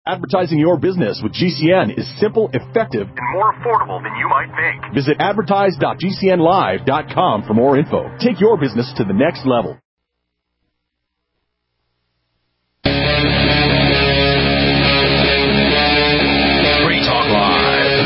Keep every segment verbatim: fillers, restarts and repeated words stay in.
Advertising your business with G C N is simple, effective, and more affordable than you might think. Visit advertise dot g c n live dot com for more info. Take your business to the next level. Free Talk Live.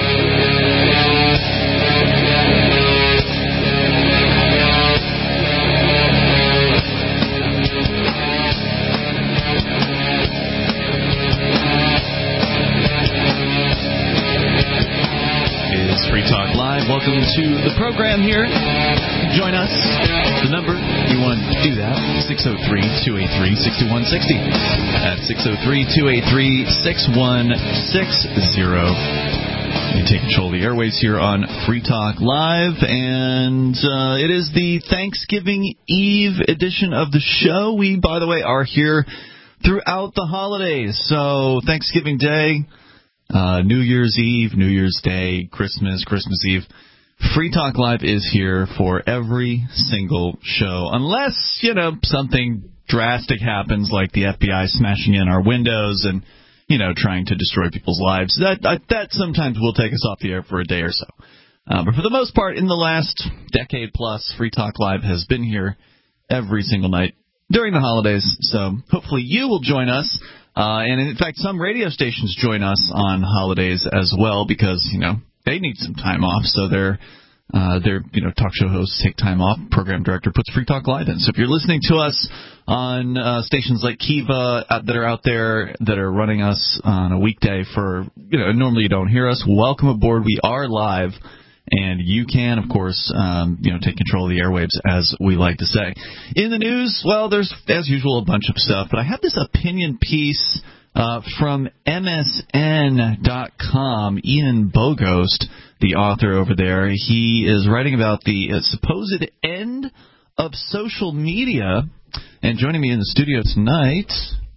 It's Free Talk Live. Welcome to the program here. Join us. The number, you want to do that, six oh three, two eight three, six one six oh. That's six oh three, two eight three, six one six oh. You take control of the airways here on Free Talk Live, and uh, it is the Thanksgiving Eve edition of the show. We, by the way, are here throughout the holidays. So Thanksgiving Day, uh, New Year's Eve, New Year's Day, Christmas, Christmas Eve. Free Talk Live is here for every single show, unless, you know, something drastic happens like the F B I smashing in our windows and, you know, trying to destroy people's lives. That that sometimes will take us off the air for a day or so. Uh, but for the most part, in the last decade plus, Free Talk Live has been here every single night during the holidays. So hopefully you will join us. Uh, and, in fact, some radio stations join us on holidays as well because, you know, they need some time off, so their uh, their you know talk show hosts take time off. Program director puts Free Talk Live in. So if you're listening to us on uh, stations like Kiva uh, that are out there that are running us on a weekday for you know normally you don't hear us, welcome aboard. We are live, and you can of course um, you know take control of the airwaves as we like to say. In the news, well, there's as usual a bunch of stuff, but I have this opinion piece. Uh, from M S N dot com, Ian Bogost, the author over there, he is writing about the uh, supposed end of social media. And joining me in the studio tonight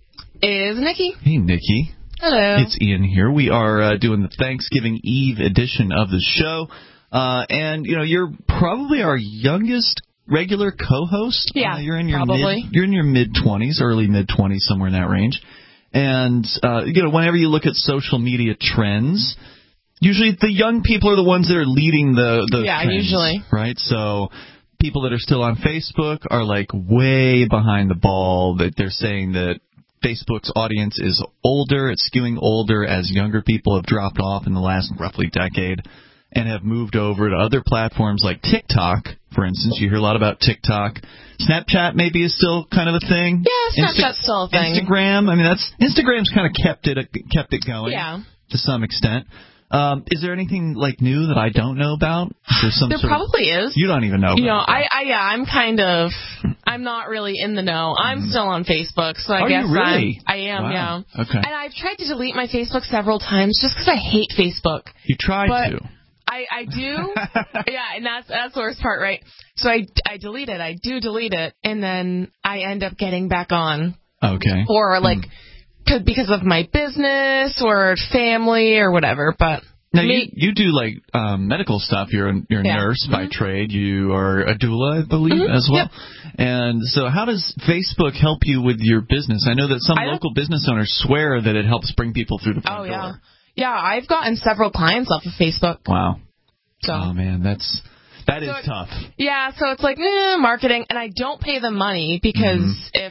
is Nikki. Hey, Nikki. Hello. It's Ian here. We are uh, doing the Thanksgiving Eve edition of the show. Uh, and, you know, you're probably our youngest regular co-host. Yeah, uh, you're in your probably. Mid, you're in your mid-twenties, early mid-twenties, somewhere in that range. And, uh, you know, whenever you look at social media trends, usually the young people are the ones that are leading the, the yeah, trends. usually. Right? So people that are still on Facebook are, like, way behind the ball. That they're saying that Facebook's audience is older. It's skewing older as younger people have dropped off in the last roughly decade and have moved over to other platforms like TikTok, for instance. You hear a lot about TikTok. Snapchat maybe is still kind of a thing. Yeah, Snapchat's Insta- still a thing. Instagram, I mean, that's Instagram's kind of kept it kept it going yeah. to some extent. Um, is there anything like new that I don't know about? There's some there sort probably of, is. You don't even know. You know, about I, I yeah, I'm kind of, I'm not really in the know. I'm mm. still on Facebook, so I Are guess you really? I'm, I am. Wow. Yeah. Okay. And I've tried to delete my Facebook several times just because I hate Facebook. You tried but to. I, I do, yeah, and that's that's the worst part, right? So I, I delete it, I do delete it, and then I end up getting back on. Okay. Or, like, mm. because of my business or family or whatever, but... Now, me, you, you do, like, um, medical stuff. You're a, you're a yeah. nurse by mm-hmm. trade. You are a doula, I believe, mm-hmm. as well. Yep. And so how does Facebook help you with your business? I know that some I local business owners swear that it helps bring people through the front oh, door. Yeah. Yeah, I've gotten several clients off of Facebook. Wow. So. Oh, man, that's that so is it, tough. Yeah, so it's like eh, marketing, and I don't pay them money because mm-hmm. if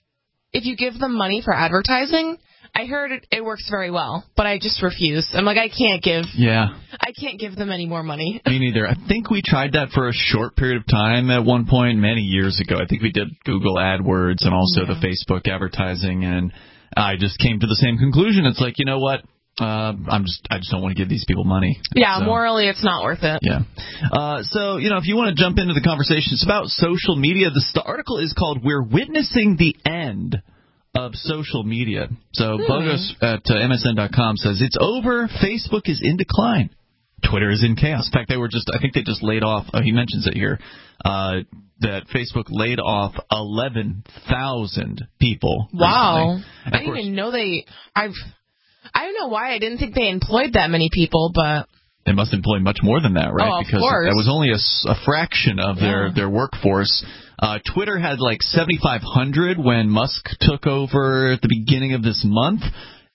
if you give them money for advertising, I heard it, it works very well, but I just refuse. I'm like, I can't give. Yeah. I can't give them any more money. Me neither. I think we tried that for a short period of time at one point, many years ago. I think we did Google AdWords and also yeah. the Facebook advertising, and I just came to the same conclusion. It's like, you know what? Uh, I'm just, I just don't want to give these people money. Yeah, so, morally, it's not worth it. Yeah. Uh, so, you know, if you want to jump into the conversation, it's about social media. This, the article is called "We're Witnessing the End of Social Media." So, hmm. Bogus at uh, M S N dot com says it's over. Facebook is in decline. Twitter is in chaos. In fact, they were just, I think they just laid off. Oh, he mentions it here. Uh, that Facebook laid off eleven thousand people. Wow. Recently. I didn't course, even know they. I've. I don't know why I didn't think they employed that many people, but... They must employ much more than that, right? Oh, of because course. that was only a, a fraction of their, yeah. their workforce. Uh, Twitter had like seventy-five hundred when Musk took over at the beginning of this month,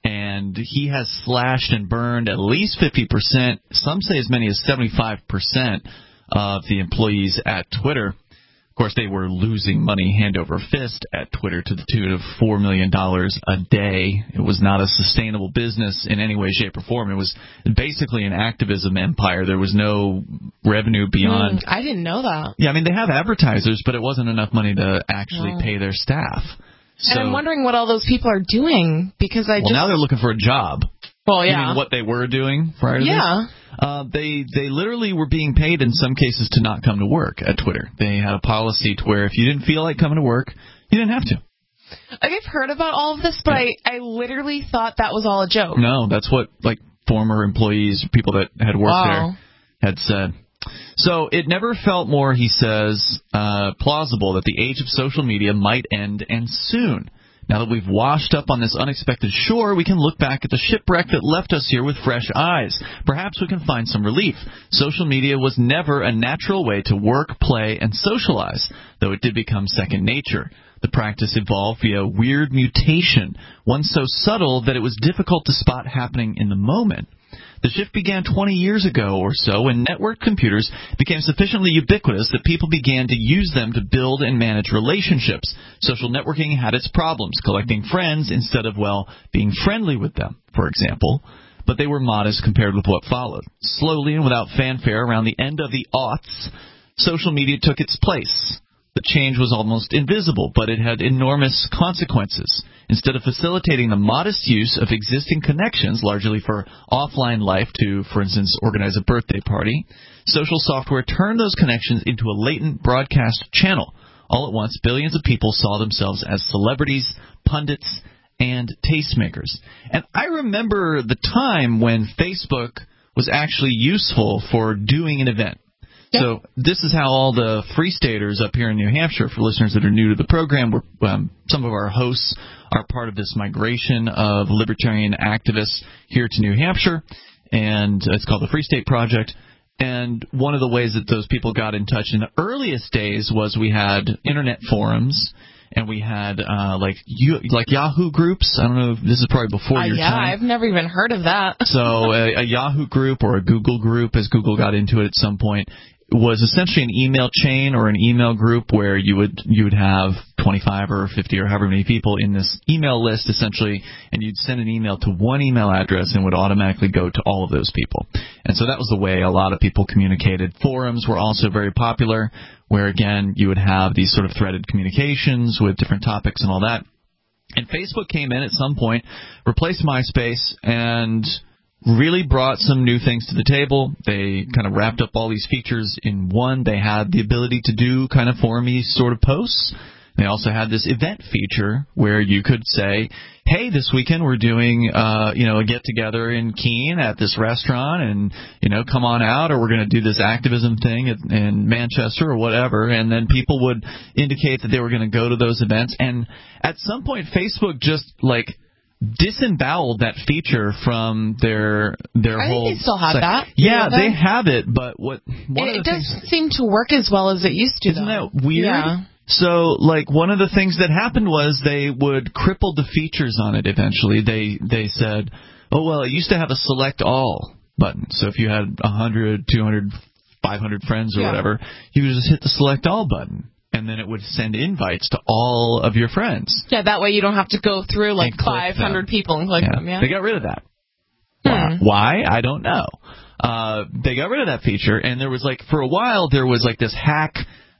and he has slashed and burned at least fifty percent, some say as many as seventy-five percent of the employees at Twitter. Of course, they were losing money hand over fist at Twitter to the tune of four million dollars a day. It was not a sustainable business in any way, shape, or form. It was basically an activism empire. There was no revenue beyond. Mm, I didn't know that. Yeah, I mean, they have advertisers, but it wasn't enough money to actually no. pay their staff. So, and I'm wondering what all those people are doing, because I well, just... now they're looking for a job. Well, yeah. You mean what they were doing prior to yeah. this? Uh, they they literally were being paid in some cases to not come to work at Twitter. They had a policy to where if you didn't feel like coming to work, you didn't have to. Like, I've heard about all of this, but yeah. I, I literally thought that was all a joke. No, that's what like former employees, people that had worked wow. there, had said. So it never felt more, he says, uh, plausible that the age of social media might end, and soon. Now that we've washed up on this unexpected shore, we can look back at the shipwreck that left us here with fresh eyes. Perhaps we can find some relief. Social media was never a natural way to work, play, and socialize, though it did become second nature. The practice evolved via a weird mutation, one so subtle that it was difficult to spot happening in the moment. The shift began twenty years ago or so when network computers became sufficiently ubiquitous that people began to use them to build and manage relationships. Social networking had its problems, collecting friends instead of, well, being friendly with them, for example. But they were modest compared with what followed. Slowly and without fanfare, around the end of the aughts, social media took its place. The change was almost invisible, but it had enormous consequences. Instead of facilitating the modest use of existing connections, largely for offline life to, for instance, organize a birthday party, social software turned those connections into a latent broadcast channel. All at once, billions of people saw themselves as celebrities, pundits, and tastemakers. And I remember the time when Facebook was actually useful for doing an event. Yep. So this is how all the Free Staters up here in New Hampshire, for listeners that are new to the program, we're, um, some of our hosts are part of this migration of libertarian activists here to New Hampshire, and it's called the Free State Project. And one of the ways that those people got in touch in the earliest days was we had internet forums, and we had uh, like you, like Yahoo groups. I don't know if this is probably before uh, your yeah, time. Yeah, I've never even heard of that. So a, a Yahoo group or a Google group, as Google got into it at some point, was essentially an email chain or an email group where you would you would have twenty-five or fifty or however many people in this email list essentially, and you'd send an email to one email address and would automatically go to all of those people. And so that was the way a lot of people communicated. Forums were also very popular, where again you would have these sort of threaded communications with different topics and all that. And Facebook came in at some point, replaced MySpace, and really brought some new things to the table. They kind of wrapped up all these features in one. They had the ability to do kind of forum-y sort of posts. They also had this event feature where you could say, hey, this weekend we're doing, uh, you know, a get-together in Keene at this restaurant, and, you know, come on out, or we're going to do this activism thing at, in Manchester or whatever. And then people would indicate that they were going to go to those events. And at some point, Facebook just, like, disemboweled that feature from their their I whole think they still have site. that. Yeah, yeah, they have it, but what one it, of the it things, doesn't seem to work as well as it used to. Isn't though. that weird? Yeah. So, like, one of the things that happened was they would cripple the features on it eventually. They they said, oh, well, it used to have a select all button. So if you had one hundred, two hundred, five hundred friends or yeah. whatever, you would just hit the select all button. And then it would send invites to all of your friends. Yeah, that way you don't have to go through like five hundred people and click yeah. them. Yeah, They got rid of that. Hmm. Why? I don't know. Uh, they got rid of that feature, and there was like, for a while, there was like this hack.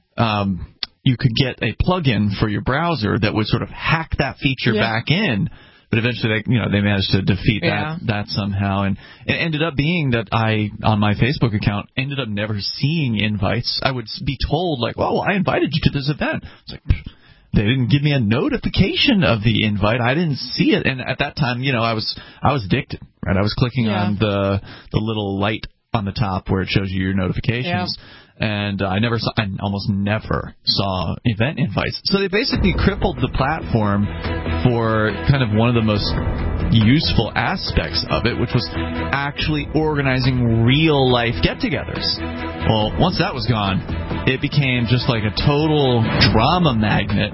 Um, you could get a plugin for your browser that would sort of hack that feature yeah. back in. But eventually, they, you know, they managed to defeat yeah. that that somehow, and it ended up being that I, on my Facebook account, ended up never seeing invites. I would be told like, "Well, I invited you to this event." It's like they didn't give me a notification of the invite. I didn't see it, and at that time, you know, I was I was addicted. Right, I was clicking yeah. on the the little light on the top where it shows you your notifications. Yeah. And uh, I never saw, I almost never saw event invites. So they basically crippled the platform for kind of one of the most useful aspects of it, which was actually organizing real life get-togethers. Well, once that was gone, it became just like a total drama magnet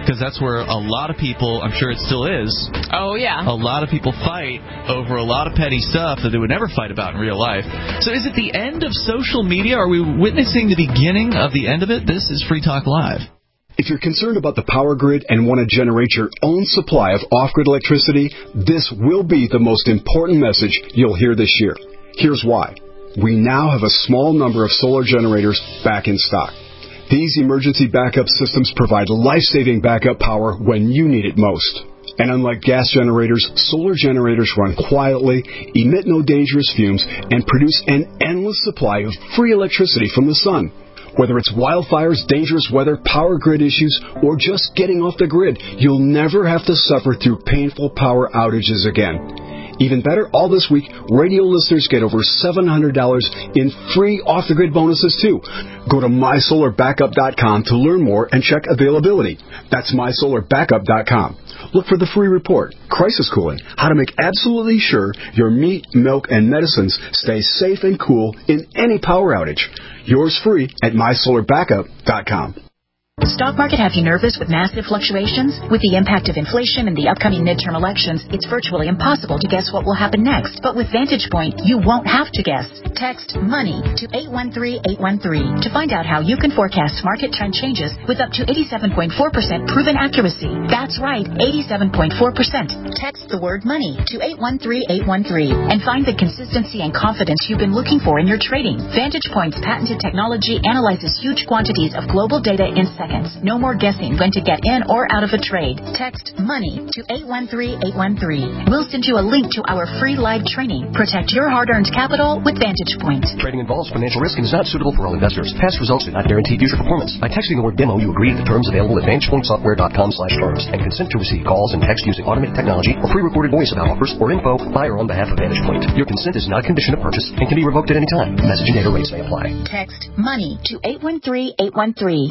because that's where a lot of people, I'm sure it still is. Oh, yeah. A lot of people fight over a lot of petty stuff that they would never fight about in real life. So is it the end of social media? Are we witnessing the beginning of the end of it? This is Free Talk Live. If you're concerned about the power grid and want to generate your own supply of off-grid electricity, this will be the most important message you'll hear this year. Here's why. We now have a small number of solar generators back in stock. These emergency backup systems provide life-saving backup power when you need it most. And unlike gas generators, solar generators run quietly, emit no dangerous fumes, and produce an endless supply of free electricity from the sun. Whether it's wildfires, dangerous weather, power grid issues, or just getting off the grid, you'll never have to suffer through painful power outages again. Even better, all this week, radio listeners get over seven hundred dollars in free off-the-grid bonuses, too. Go to my solar backup dot com to learn more and check availability. That's my solar backup dot com. Look for the free report, Crisis Cooling, how to make absolutely sure your meat, milk, and medicines stay safe and cool in any power outage. Yours free at my solar backup dot com. Stock market have you nervous with massive fluctuations? With the impact of inflation and the upcoming midterm elections, it's virtually impossible to guess what will happen next. But with Vantage Point, you won't have to guess. Text MONEY to eight one three eight one three to find out how you can forecast market trend changes with up to eighty-seven point four percent proven accuracy. That's right, eighty-seven point four percent. Text the word MONEY to eight one three eight one three and find the consistency and confidence you've been looking for in your trading. Vantage Point's patented technology analyzes huge quantities of global data in seconds. No more guessing when to get in or out of a trade. Text MONEY to eight one three eight one three. We'll send you a link to our free live training. Protect your hard-earned capital with Vantage Point. Trading involves financial risk and is not suitable for all investors. Past results do not guarantee future performance. By texting the word demo, you agree to the terms available at vantage point software dot com slash terms and consent to receive calls and text using automated technology or pre-recorded voice about offers or info by or on behalf of Vantage Point. Your consent is not a condition of purchase and can be revoked at any time. Message and data rates may apply. Text MONEY to eight one three eight one three.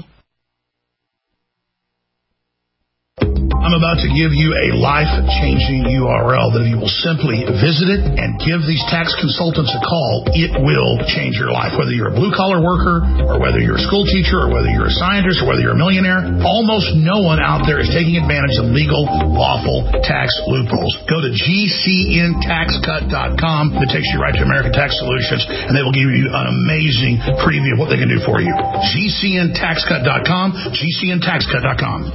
I'm about to give you a life-changing U R L that if you will simply visit it and give these tax consultants a call, it will change your life. Whether you're a blue-collar worker or whether you're a school teacher or whether you're a scientist or whether you're a millionaire, almost no one out there is taking advantage of legal, lawful tax loopholes. Go to G C N tax cut dot com. It takes you right to American Tax Solutions, and they will give you an amazing preview of what they can do for you. G C N tax cut dot com, G C N tax cut dot com.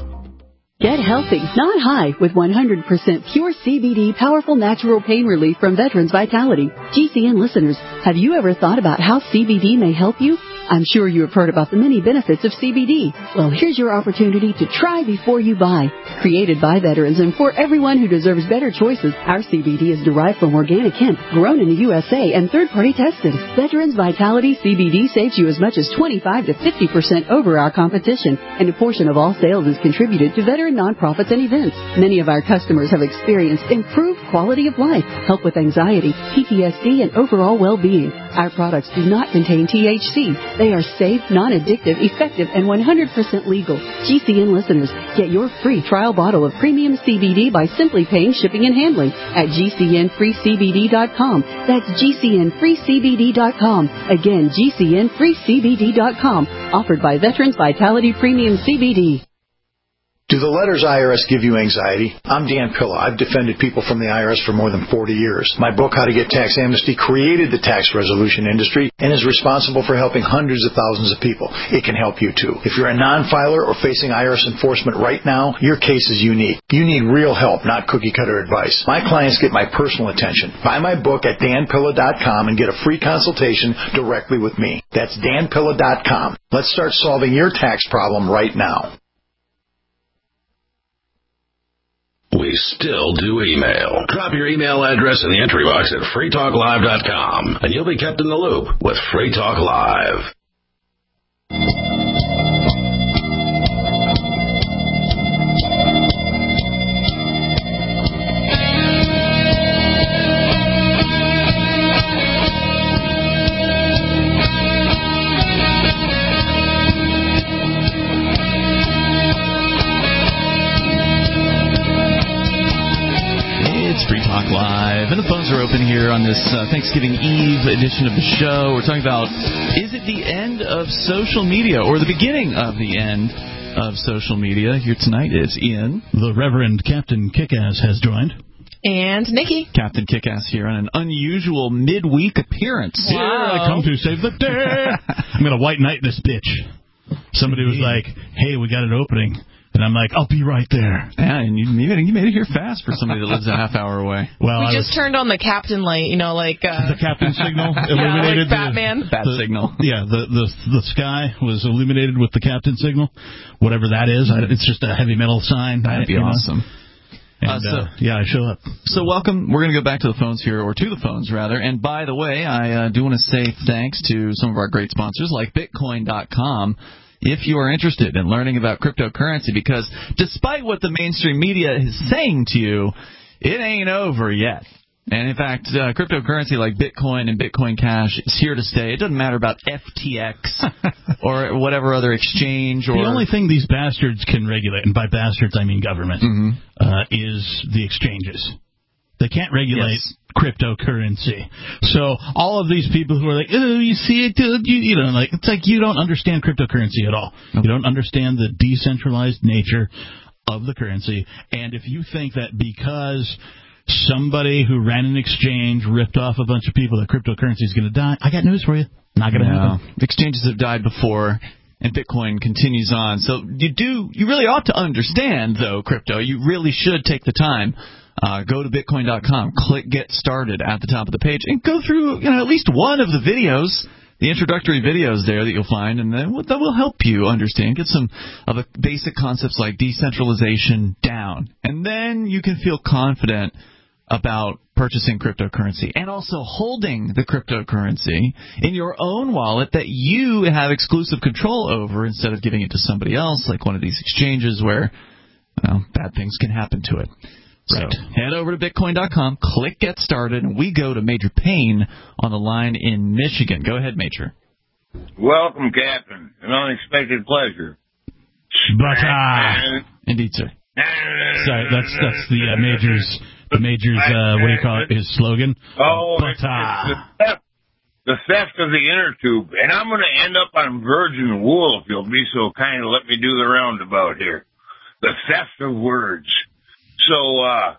Get healthy, not high, with one hundred percent pure C B D powerful natural pain relief from Veterans Vitality. G C N listeners, have you ever thought about how C B D may help you? I'm sure you have heard about the many benefits of C B D. Well, here's your opportunity to try before you buy. Created by veterans and for everyone who deserves better choices, our C B D is derived from organic hemp, grown in the U S A and third-party tested. Veterans Vitality C B D saves you as much as twenty-five to fifty percent over our competition, and a portion of all sales is contributed to veteran nonprofits and events. Many of our customers have experienced improved quality of life, help with anxiety, P T S D, and overall well-being. Our products do not contain T H C. They are safe, non-addictive, effective, and one hundred percent legal. G C N listeners, get your free trial bottle of premium C B D by simply paying shipping and handling at G C N free C B D dot com. That's G C N free C B D dot com. Again, G C N free C B D dot com. Offered by Veterans Vitality Premium C B D. Do the letters I R S give you anxiety? I'm Dan Pilla. I've defended people from the I R S for more than forty years. My book, How to Get Tax Amnesty, created the tax resolution industry and is responsible for helping hundreds of thousands of people. It can help you, too. If you're a non-filer or facing I R S enforcement right now, your case is unique. You need real help, not cookie-cutter advice. My clients get my personal attention. Buy my book at dan pilla dot com and get a free consultation directly with me. That's dan pilla dot com. Let's start solving your tax problem right now. We still do email. Drop your email address in the entry box at free talk live dot com, and you'll be kept in the loop with Free Talk Live. Free Talk Live, and the phones are open here on this uh, Thanksgiving Eve edition of the show. We're talking about, is it the end of social media or the beginning of the end of social media. Here tonight is Ian. The Reverend Captain Kickass has joined. And Nikki. Captain Kickass here on an unusual midweek appearance. Wow. Here I come to save the day. I'm going to white knight this bitch. Somebody was like, hey, we got an opening. And I'm like, I'll be right there. Yeah, and you made it, you made it here fast for somebody that lives a half hour away. Well, we I just was, turned on the captain light, you know, like... Uh, the captain signal yeah, like illuminated. Batman. The, Bat the, signal. Yeah, the, the the sky was illuminated with the captain signal. Whatever that is. I, it's just a heavy metal sign. That'd be awesome. And, uh, so, uh, yeah, I show up. So welcome. We're going to go back to the phones here, or to the phones, rather. And by the way, I uh, do want to say thanks to some of our great sponsors, like Bitcoin dot com. If you are interested in learning about cryptocurrency, because despite what the mainstream media is saying to you, it ain't over yet. And in fact, uh, cryptocurrency like Bitcoin and Bitcoin Cash is here to stay. It doesn't matter about F T X or whatever other exchange. Or the only thing these bastards can regulate, and by bastards I mean government, mm-hmm. uh, is the exchanges. They can't regulate yes. cryptocurrency. So all of these people who are like, oh, you see it, dude, you, you know, like it's like you don't understand cryptocurrency at all. Nope. You don't understand the decentralized nature of the currency. And if you think that because somebody who ran an exchange ripped off a bunch of people that cryptocurrency is going to die, I got news for you. Not going to no. happen. Exchanges have died before. And Bitcoin continues on. So you do, you really ought to understand, though, crypto. You really should take the time. Uh, go to Bitcoin dot com, click Get Started at the top of the page, and go through, you know, at least one of the videos, the introductory videos there that you'll find, and then that will help you understand, get some of the basic concepts like decentralization down. And then you can feel confident about purchasing cryptocurrency and also holding the cryptocurrency in your own wallet that you have exclusive control over instead of giving it to somebody else, like one of these exchanges where, well, bad things can happen to it. Right. So head over to Bitcoin dot com, click Get Started, and we go to Major Payne on the line in Michigan. Go ahead, Major. Welcome, Captain. An unexpected pleasure. But, uh, indeed, sir. Sorry, that's that's the uh, Major's, the Major's, uh, what do you call it, his slogan? Oh, but, it's, uh, it's the, theft, the theft of the inner tube. And I'm going to end up on virgin wool if you'll be so kind to let me do the roundabout here. The theft of words. So, uh,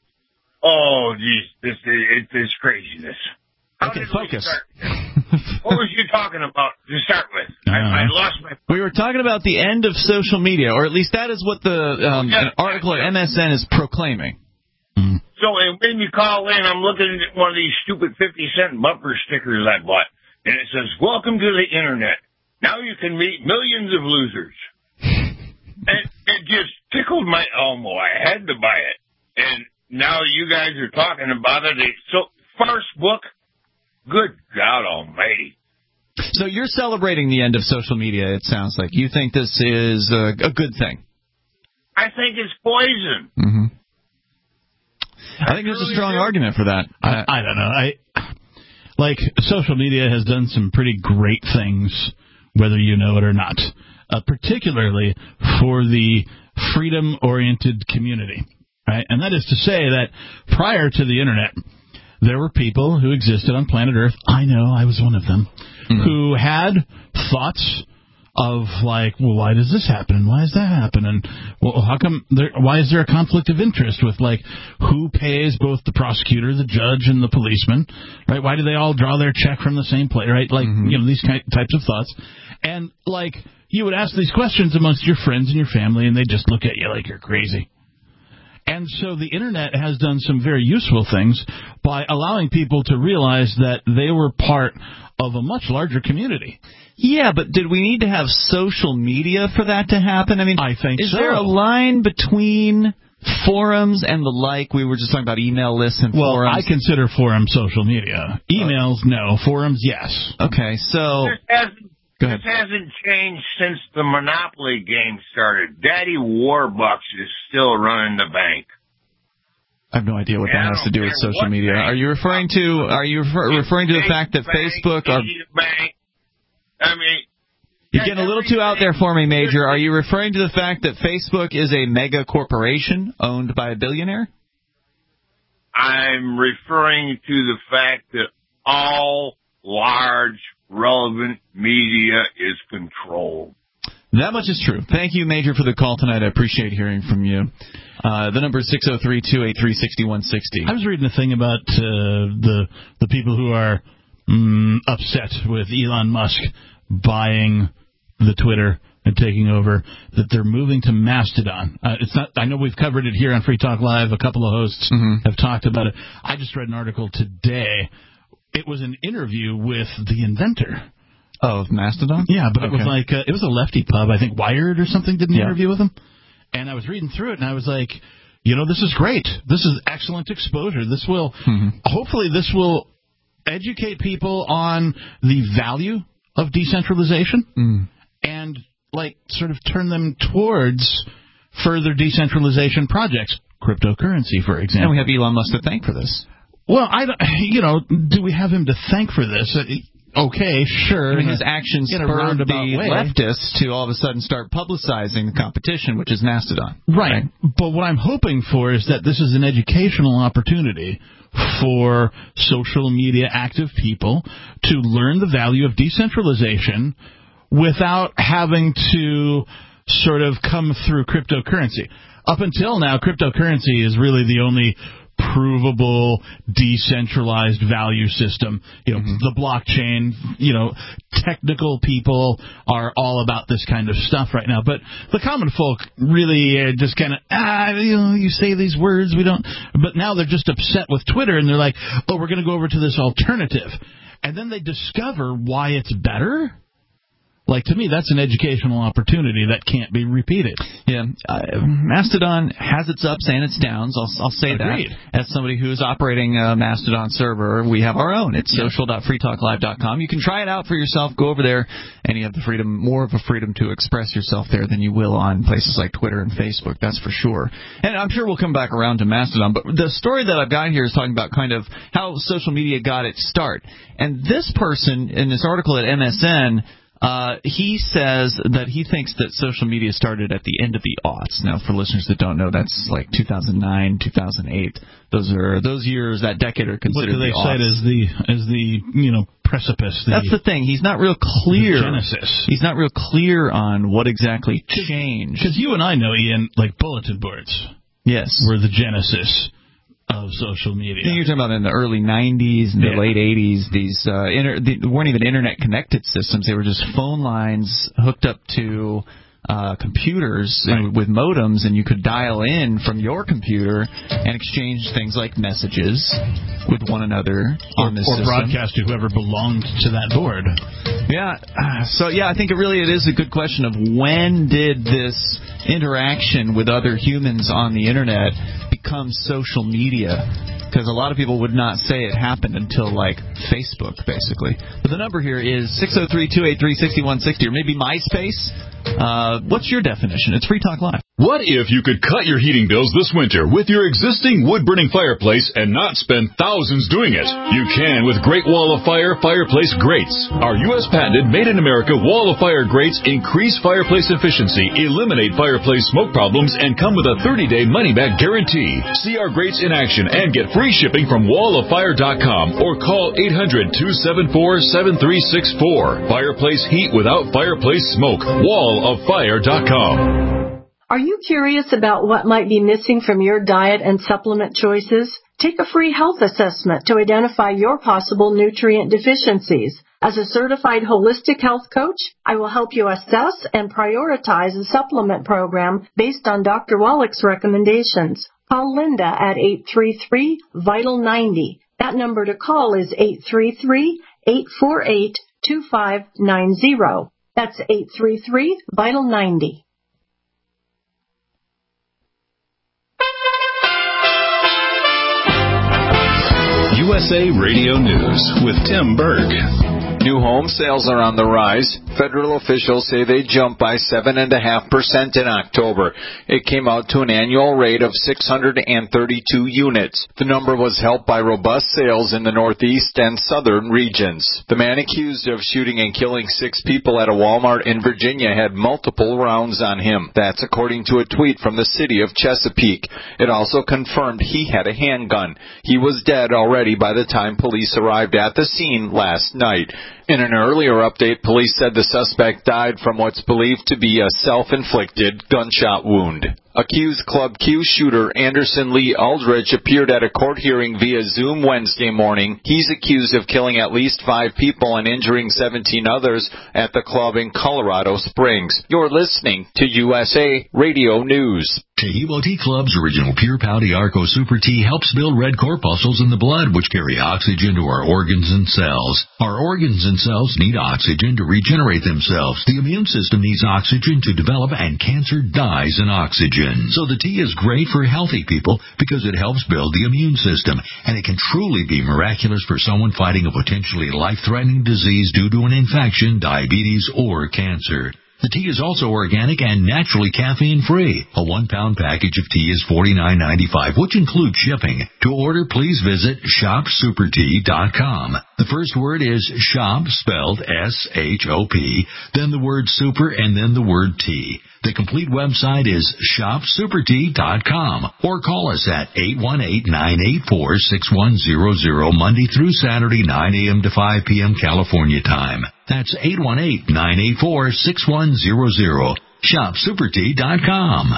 oh, geez, this is it's craziness. How okay, focus. What was you talking about to start with? Uh, I, I lost my... We were talking about the end of social media, or at least that is what the um, yeah, article at M S N is proclaiming. Mm. So when you call in, I'm looking at one of these stupid fifty cent bumper stickers I bought, and it says, welcome to the Internet. Now you can meet millions of losers. And it just tickled my elmo. I had to buy it. And now you guys are talking about it. So, farce book, good God almighty. So you're celebrating the end of social media, it sounds like. You think this is a, a good thing? I think it's poison. Mm-hmm. I, I think there's a strong do. argument for that. I, I don't know. I like social media has done some pretty great things, whether you know it or not. Uh, particularly for the freedom-oriented community, right? And that is to say that prior to the Internet, there were people who existed on planet Earth, I know, I was one of them, mm-hmm. who had thoughts of like, well, why does this happen? Why does that happen? And well, how come there, why is there a conflict of interest with like who pays both the prosecutor, the judge, and the policeman, right? Why do they all draw their check from the same place, right? Like, mm-hmm. you know, these kind, types of thoughts. And like, you would ask these questions amongst your friends and your family, and they just look at you like you're crazy. And so the Internet has done some very useful things by allowing people to realize that they were part of a much larger community. Yeah, but did we need to have social media for that to happen? I mean, I think is so. there a line between forums and the like? We were just talking about email lists and well, forums. Well, I consider forums social media. Emails, no. Forums, yes. Okay, so... This hasn't changed since the Monopoly game started. Daddy Warbucks is still running the bank. I have no idea what that has to do with social media. Are you referring to? Are you refer, referring to the fact that Facebook are? Bank. I mean, you're getting a little too out there for me, Major. Are you referring to the fact that Facebook is a mega corporation owned by a billionaire? I'm referring to the fact that all large relevant media is controlled. That much is true. Thank you, Major, for the call tonight. I appreciate hearing from you. Uh, the number is six oh three, two eight three, six one six oh. I was reading a thing about uh, the the people who are mm, upset with Elon Musk buying the Twitter and taking over, that they're moving to Mastodon. Uh, it's not. I know we've covered it here on Free Talk Live. A couple of hosts mm-hmm. have talked about it. I just read an article today. It was an interview with the inventor of Mastodon. Yeah, but okay. it was like uh, it was a lefty pub. I think Wired or something did an yeah. interview with him. And I was reading through it, and I was like, you know, this is great. This is excellent exposure. This will, mm-hmm. hopefully, this will educate people on the value of decentralization mm. and, like, sort of turn them towards further decentralization projects. Cryptocurrency, for example. And we have Elon Musk to thank for this. Well, I don't, you know, do we have him to thank for this? Okay, sure. I mean, his actions spurred the way. leftists to all of a sudden start publicizing the competition, which is Mastodon. Right. right. But what I'm hoping for is that this is an educational opportunity for social media active people to learn the value of decentralization without having to sort of come through cryptocurrency. Up until now, cryptocurrency is really the only provable decentralized value system. You know, mm-hmm. the blockchain, you know, technical people are all about this kind of stuff right now. But the common folk really uh, just kind of, ah, you know, you say these words, we don't. But now they're just upset with Twitter, and they're like, oh, we're going to go over to this alternative. And then they discover why it's better. Like, to me, that's an educational opportunity that can't be repeated. Yeah. Uh, Mastodon has its ups and its downs. I'll, I'll say Agreed. that. As somebody who's operating a Mastodon server, we have our own. It's yeah. social dot free talk live dot com. You can try it out for yourself. Go over there, and you have the freedom, more of a freedom to express yourself there than you will on places like Twitter and Facebook. That's for sure. And I'm sure we'll come back around to Mastodon. But the story that I've got here is talking about kind of how social media got its start. And this person, in this article at M S N, Uh, he says that he thinks that social media started at the end of the aughts. Now, for listeners that don't know, that's like two thousand nine, two thousand eight. Those are those years, that decade, are considered the aughts. What do they cite as the as the you know precipice? The, that's the thing. He's not real clear. The genesis. He's not real clear on what exactly changed. Because you and I know, Ian, like bulletin boards. Yes, were the genesis of social media. You're talking about in the early nineties and the yeah. late eighties. These uh, inter- they weren't even internet-connected systems. They were just phone lines hooked up to uh, computers right. and, with modems, and you could dial in from your computer and exchange things like messages with one another or, on this or system. broadcast to whoever belonged to that board. Yeah. So, yeah, I think it really it is a good question of when did this interaction with other humans on the internet become social media, because a lot of people would not say it happened until, like, Facebook, basically. But the number here is six oh three, two eight three, six one six oh, or maybe MySpace. Uh, what's your definition? It's Free Talk Live. What if you could cut your heating bills this winter with your existing wood-burning fireplace and not spend thousands doing it? You can with Great Wall of Fire Fireplace Grates. Our U S patented, made-in-America Wall of Fire grates increase fireplace efficiency, eliminate fireplace smoke problems, and come with a thirty-day money-back guarantee. See our grates in action and get free shipping from wall of fire dot com or call eight hundred, two seven four, seven three six four. Fireplace heat without fireplace smoke. wall of fire dot com. Are you curious about what might be missing from your diet and supplement choices? Take a free health assessment to identify your possible nutrient deficiencies. As a certified holistic health coach, I will help you assess and prioritize a supplement program based on Doctor Wallach's recommendations. Call Linda at eight three three, vital ninety. That number to call is eight three three, eight four eight, two five nine zero. That's eight three three, vital ninety. U S A Radio News with Tim Berg. New home sales are on the rise. Federal officials say they jumped by seven point five percent in October. It came out to an annual rate of six hundred thirty-two units. The number was helped by robust sales in the Northeast and Southern regions. The man accused of shooting and killing six people at a Walmart in Virginia had multiple rounds on him. That's according to a tweet from the city of Chesapeake. It also confirmed he had a handgun. He was dead already by the time police arrived at the scene last night. In an earlier update, police said the suspect died from what's believed to be a self-inflicted gunshot wound. Accused Club Q shooter Anderson Lee Aldrich appeared at a court hearing via Zoom Wednesday morning. He's accused of killing at least five people and injuring seventeen others at the club in Colorado Springs. You're listening to U S A Radio News. Tehebo Tea Club's original Pure Pouty Arco Super Tea helps build red corpuscles in the blood, which carry oxygen to our organs and cells. Our organs and cells need oxygen to regenerate themselves. The immune system needs oxygen to develop, and cancer dies in oxygen. So the tea is great for healthy people because it helps build the immune system, and it can truly be miraculous for someone fighting a potentially life-threatening disease due to an infection, diabetes, or cancer. The tea is also organic and naturally caffeine-free. A one-pound package of tea is forty-nine ninety-five, which includes shipping. To order, please visit shop super tea dot com. The first word is shop, spelled S H O P, then the word super, and then the word tea. The complete website is shop super tea dot com, or call us at eight one eight, nine eight four, six one zero zero, Monday through Saturday, nine a.m. to five p.m. California time. That's eight one eight, nine eight four, six one zero zero. shop super tea dot com.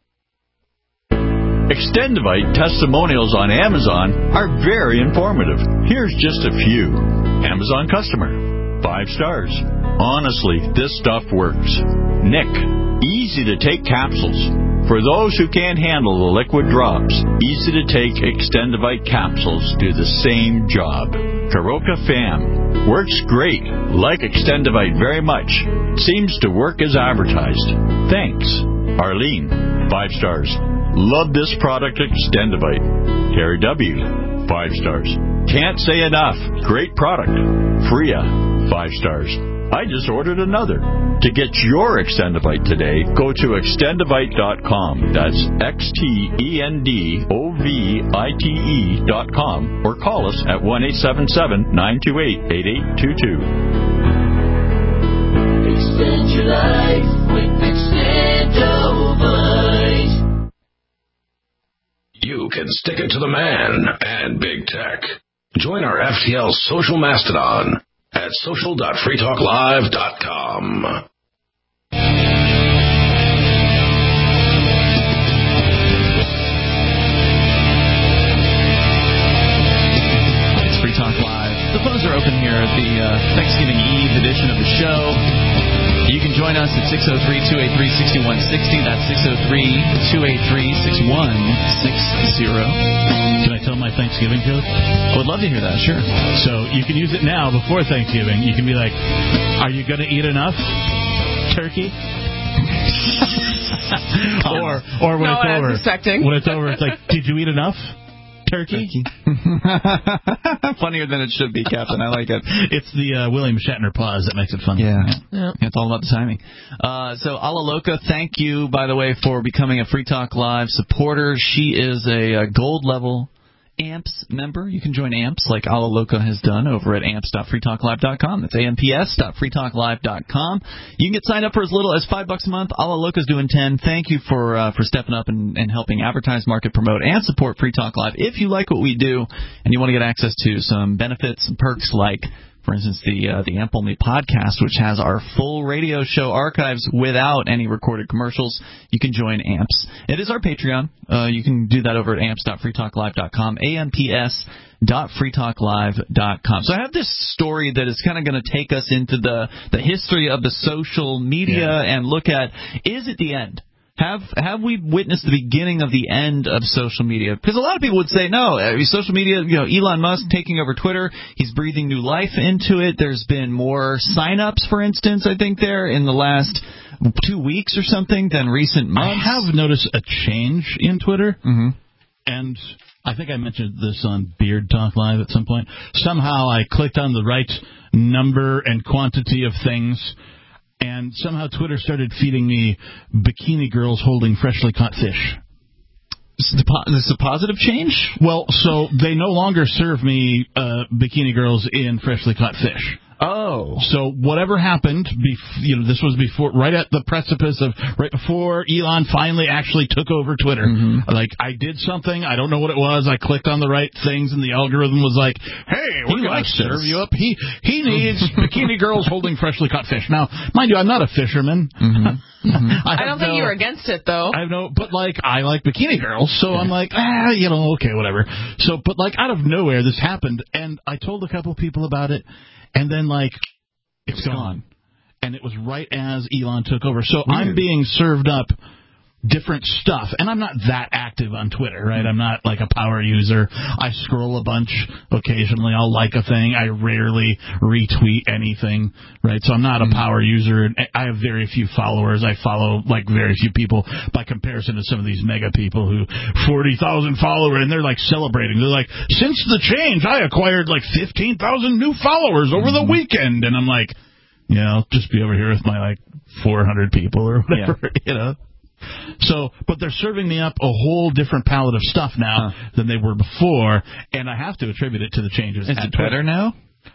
Extendivite testimonials on Amazon are very informative. Here's just a few. Amazon customer. Five stars. Honestly, this stuff works. Nick. Easy to take capsules. For those who can't handle the liquid drops, easy to take Extendivite capsules do the same job. Karoka Fam. Works great. Like Extendivite very much. Seems to work as advertised. Thanks. Arlene. Five stars. Love this product, Extendivite. Terry W. Five stars. Can't say enough. Great product. Freya. Five stars. I just ordered another. To get your Extendivite today, go to extendivite dot com. That's X T E N D O V I T E dot com. Or call us at one eight seven seven, nine two eight, eight eight two two. Extend your life with Extendivite. You can stick it to the man and big tech. Join our F T L social mastodon at social dot free talk live dot com. It's Free Talk Live. The phones are open here at the uh, Thanksgiving Eve edition of the show. You can join us at six oh three, two eight three, six one six oh. That's six oh three, two eight three, six one six oh. Can I tell my Thanksgiving joke? I would love to hear that, sure. So you can use it now before Thanksgiving. You can be like, are you going to eat enough turkey? or or when no, it's over. Expecting. When it's over, it's like, did you eat enough? Turkey? Funnier than it should be, Captain. I like it. It's the uh, William Shatner pause that makes it funny. Yeah. yeah. It's all about the timing. Uh, so, Ala Loca, thank you, by the way, for becoming a Free Talk Live supporter. She is a, a gold level A M P S member. You can join A M P S like Ala Loca has done over at amps dot free talk live dot com. That's A M P S dot free talk live dot com. You can get signed up for as little as five bucks a month. Ala Loca's doing ten. Thank you for uh, for stepping up and, and helping advertise, market, promote, and support Free Talk Live. If you like what we do and you want to get access to some benefits and perks like, for instance, the uh, the Amp Only podcast, which has our full radio show archives without any recorded commercials, you can join A M P S. It is our Patreon. Uh, you can do that over at amps dot free talk live dot com, A M P S dot free talk live dot com. So I have this story that is kind of going to take us into the, the history of the social media yeah. and look at, is it the end? Have have we witnessed the beginning of the end of social media? Because a lot of people would say, no, social media, you know, Elon Musk taking over Twitter, he's breathing new life into it. There's been more sign-ups, for instance, I think there, in the last two weeks or something than recent months. I have noticed a change in Twitter, mm-hmm. and I think I mentioned this on Beard Talk Live at some point. Somehow I clicked on the right number and quantity of things, and somehow Twitter started feeding me bikini girls holding freshly caught fish. This is a positive change? Well, so they no longer serve me uh, bikini girls in freshly caught fish. Oh. So whatever happened, bef- you know, this was before, right at the precipice of, right before Elon finally actually took over Twitter. Mm-hmm. Like, I did something, I don't know what it was, I clicked on the right things, and the algorithm was like, hey, we're going to serve you up. He he needs bikini girls holding freshly caught fish. Now, mind you, I'm not a fisherman. Mm-hmm. Mm-hmm. I, I don't think no, you were against it, though. I know, but, like, I like bikini girls, so I'm like, ah, you know, okay, whatever. So, but, like, out of nowhere, this happened, and I told a couple people about it, and then, like, it's gone. gone. And it was right as Elon took over. So Weird. I'm being served up different stuff. And I'm not that active on Twitter, right? I'm not like a power user. I scroll a bunch occasionally. I'll like a thing. I rarely retweet anything, right? So I'm not a power user. I have very few followers. I follow like very few people by comparison to some of these mega people who forty thousand followers, and they're like celebrating. They're like, since the change, I acquired like fifteen thousand new followers over the weekend. And I'm like, yeah, I'll just be over here with my like four hundred people or whatever, yeah. you know? So, but they're serving me up a whole different palette of stuff now huh. than they were before, and I have to attribute it to the changes. Is it better now?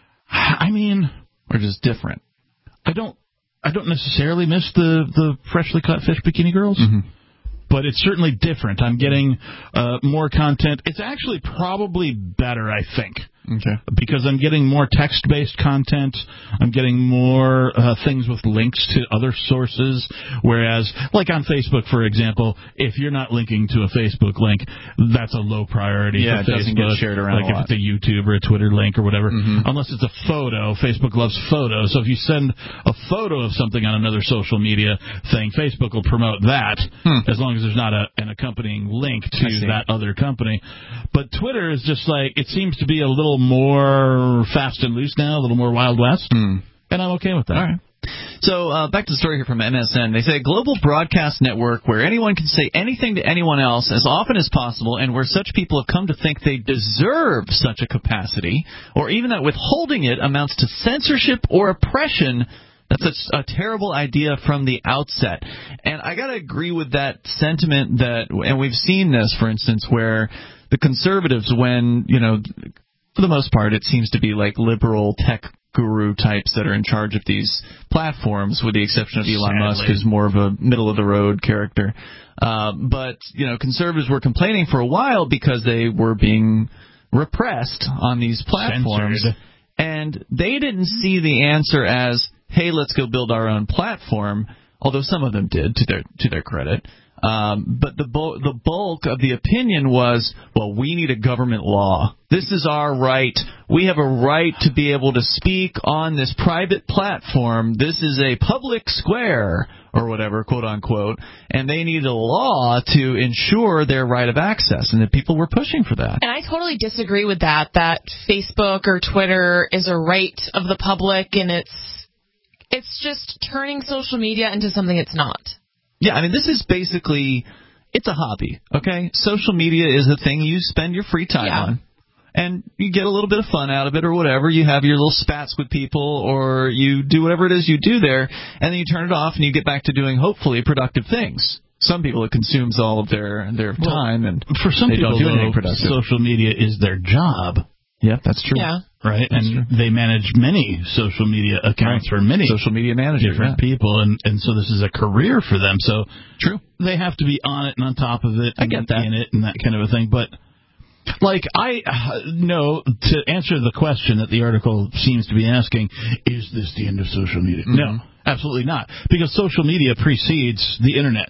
I mean, or just different? I don't, I don't necessarily miss the the freshly caught fish bikini girls, mm-hmm. but it's certainly different. I'm getting uh, more content. It's actually probably better, I think. Okay. Because I'm getting more text-based content. I'm getting more uh, things with links to other sources. Whereas, like on Facebook, for example, if you're not linking to a Facebook link, that's a low priority yeah, for Facebook. Yeah, it doesn't get shared around Like a lot. if it's a YouTube or a Twitter link or whatever. Mm-hmm. Unless it's a photo. Facebook loves photos. So if you send a photo of something on another social media thing, Facebook will promote that hmm. as long as there's not a, an accompanying link to that other company. But Twitter is just like, it seems to be a little more fast and loose now, a little more Wild West, mm. and I'm okay with that. All right. So uh, back to the story here from M S N. They say a global broadcast network where anyone can say anything to anyone else as often as possible, and where such people have come to think they deserve such a capacity, or even that withholding it amounts to censorship or oppression. That's a, a terrible idea from the outset. And I got to agree with that sentiment that, and we've seen this, for instance, where the conservatives, when, you know, for the most part, it seems to be like liberal tech guru types that are in charge of these platforms, with the exception of Elon Sadly. Musk, who's more of a middle-of-the-road character. Uh, but, you know, conservatives were complaining for a while because they were being repressed on these platforms. Censored. And they didn't see the answer as, hey, let's go build our own platform, although some of them did, to their to their credit. Um, but the bu- the bulk of the opinion was, well, we need a government law. This is our right. We have a right to be able to speak on this private platform. This is a public square, or whatever, quote unquote, and they need a law to ensure their right of access, and that people were pushing for that. And I totally disagree with that, that Facebook or Twitter is a right of the public, and it's it's just turning social media into something it's not. Yeah, I mean, this is basically, it's a hobby, okay? Social media is a thing you spend your free time yeah. on. And you get a little bit of fun out of it or whatever. You have your little spats with people, or you do whatever it is you do there, and then you turn it off and you get back to doing, hopefully, productive things. Some people, it consumes all of their, their well, time, and for some they people, don't do anything though, productive. Social media is their job. Yeah, that's true. Yeah. Right, That's and true. they manage many social media accounts right. for many social media managers, different yeah. people, and, and so this is a career for them. So true, they have to be on it and on top of it. I and get that. in it and that kind of a thing. But like I uh, know to answer the question that the article seems to be asking, is this the end of social media? Mm-hmm. No, absolutely not, because social media precedes the internet.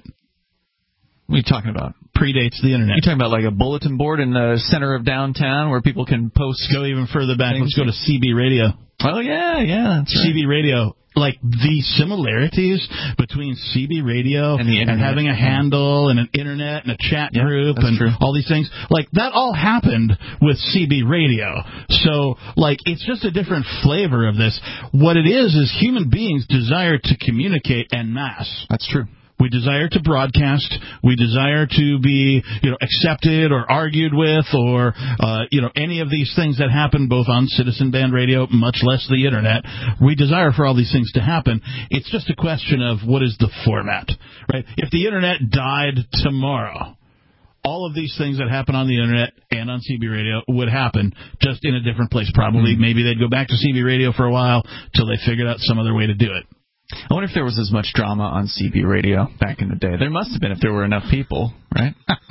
What are you talking about? Predates the internet. You're talking about like a bulletin board in the center of downtown where people can post. Go even further back. Things. Let's go to C B radio. Oh, yeah, yeah. That's C B right. radio. Like the similarities between C B radio and, the and having a handle and an internet and a chat yeah, group and true. all these things, like that all happened with C B radio. So, like, it's just a different flavor of this. What it is is human beings desire to communicate en masse. That's true. We desire to broadcast. We desire to be, you know, accepted or argued with, or, uh, you know, any of these things that happen both on Citizen Band Radio, much less the internet. We desire for all these things to happen. It's just a question of what is the format, right? If the internet died tomorrow, all of these things that happen on the internet and on C B Radio would happen, just in a different place. Probably, mm-hmm. maybe they'd go back to C B Radio for a while till they figured out some other way to do it. I wonder if there was as much drama on C B Radio back in the day. There must have been if there were enough people, right?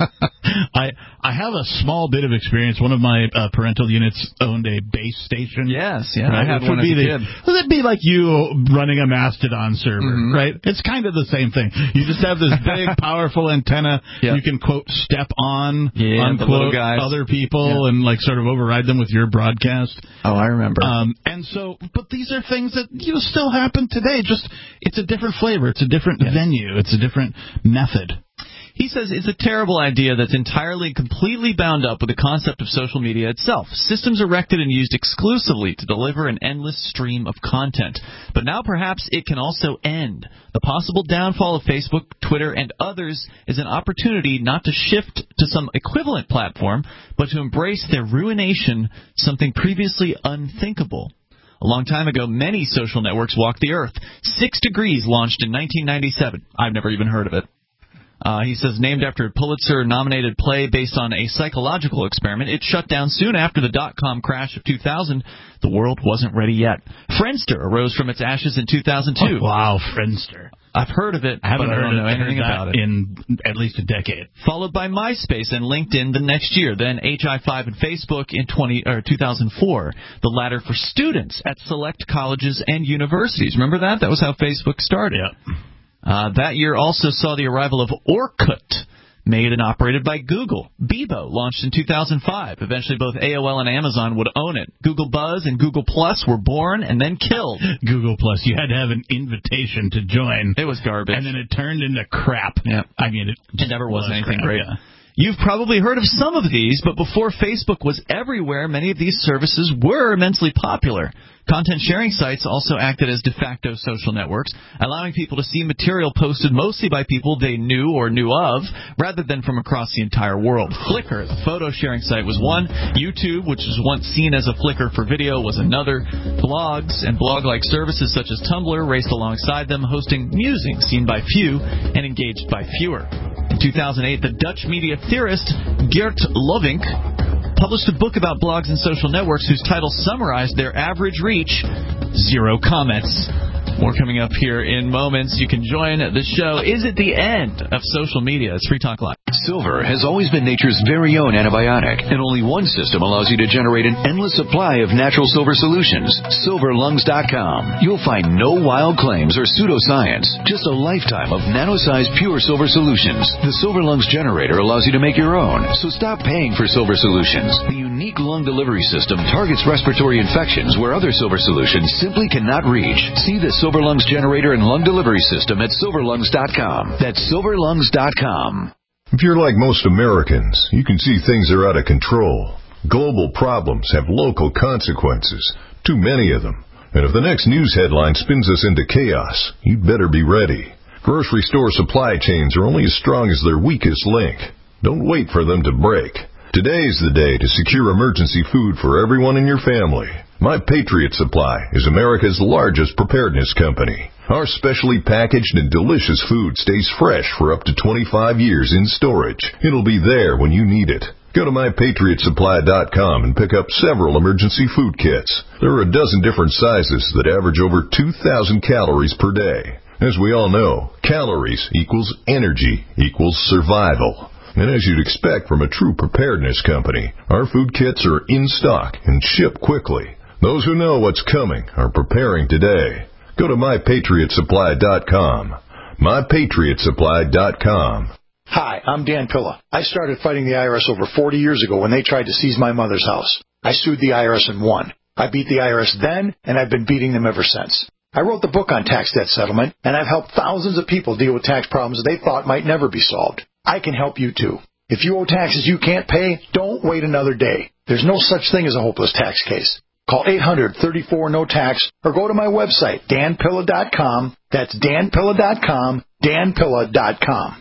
I I have a small bit of experience. One of my uh, parental units owned a base station. Yes, yeah, right? I had Which one would as be a the, kid. Well, that'd be like you running a Mastodon server, mm-hmm. right? It's kind of the same thing. You just have this big, powerful antenna. Yep. You can, quote, step on, yeah, unquote, other people yeah. and, like, sort of override them with your broadcast. Oh, I remember. Um, and so, but these are things that, you know, still happen today. Just, it's a different flavor. It's a different yes. venue. It's a different method. He says it's a terrible idea that's entirely, completely bound up with the concept of social media itself. Systems erected and used exclusively to deliver an endless stream of content. But now perhaps it can also end. The possible downfall of Facebook, Twitter, and others is an opportunity not to shift to some equivalent platform, but to embrace their ruination, something previously unthinkable. A long time ago, many social networks walked the earth. Six Degrees launched in nineteen ninety-seven. I've never even heard of it. Uh, he says, named after a Pulitzer-nominated play based on a psychological experiment, it shut down soon after the dot-com crash of two thousand. The world wasn't ready yet. Friendster arose from its ashes in two thousand two. Oh, wow, Friendster. I've heard of it, I haven't but heard I don't know it, anything about it. In at least a decade. Followed by MySpace and LinkedIn the next year, then H I five and Facebook in twenty or two thousand four. The latter for students at select colleges and universities. Remember that? That was how Facebook started. Yeah. Uh, that year also saw the arrival of Orkut, made and operated by Google. Bebo launched in two thousand five. Eventually both A O L and Amazon would own it. Google Buzz and Google Plus were born and then killed. Google Plus, you had to have an invitation to join. It was garbage. And then it turned into crap. Yeah. I mean, it, it never was, was anything crap, great. Yeah. You've probably heard of some of these, but before Facebook was everywhere, many of these services were immensely popular. Content sharing sites also acted as de facto social networks, allowing people to see material posted mostly by people they knew or knew of, rather than from across the entire world. Flickr, the photo sharing site, was one. YouTube, which was once seen as a Flickr for video, was another. Blogs and blog-like services such as Tumblr raced alongside them, hosting musings seen by few and engaged by fewer. In two thousand eight, the Dutch media theorist Geert Lovink published a book about blogs and social networks whose title summarized their average reach: zero comments. More coming up here in moments. You can join the show. Is it the end of social media? It's Free Talk Live. Silver has always been nature's very own antibiotic, and only one system allows you to generate an endless supply of natural silver solutions. silver lungs dot com. You'll find no wild claims or pseudoscience, just a lifetime of nano-sized pure silver solutions. The Silver Lungs generator allows you to make your own, so stop paying for silver solutions. The unique lung delivery system targets respiratory infections where other silver solutions simply cannot reach. See the Silver Lungs generator and lung delivery system at silver lungs dot com. That's silver lungs dot com. If you're like most Americans, you can see things are out of control. Global problems have local consequences, too many of them. And if the next news headline spins us into chaos, you'd better be ready. Grocery store supply chains are only as strong as their weakest link. Don't wait for them to break. Today's the day to secure emergency food for everyone in your family. My Patriot Supply is America's largest preparedness company. Our specially packaged and delicious food stays fresh for up to twenty-five years in storage. It'll be there when you need it. Go to my patriot supply dot com and pick up several emergency food kits. There are a dozen different sizes that average over two thousand calories per day. As we all know, calories equals energy equals survival. And as you'd expect from a true preparedness company, our food kits are in stock and ship quickly. Those who know what's coming are preparing today. Go to my patriot supply dot com. my patriot supply dot com. Hi, I'm Dan Pilla. I started fighting the I R S over forty years ago when they tried to seize my mother's house. I sued the I R S and won. I beat the I R S then, and I've been beating them ever since. I wrote the book on tax debt settlement, and I've helped thousands of people deal with tax problems they thought might never be solved. I can help you too. If you owe taxes you can't pay, don't wait another day. There's no such thing as a hopeless tax case. Call eight hundred, thirty-four, no tax or go to my website, dan pilla dot com. That's dan pilla dot com, dan pilla dot com.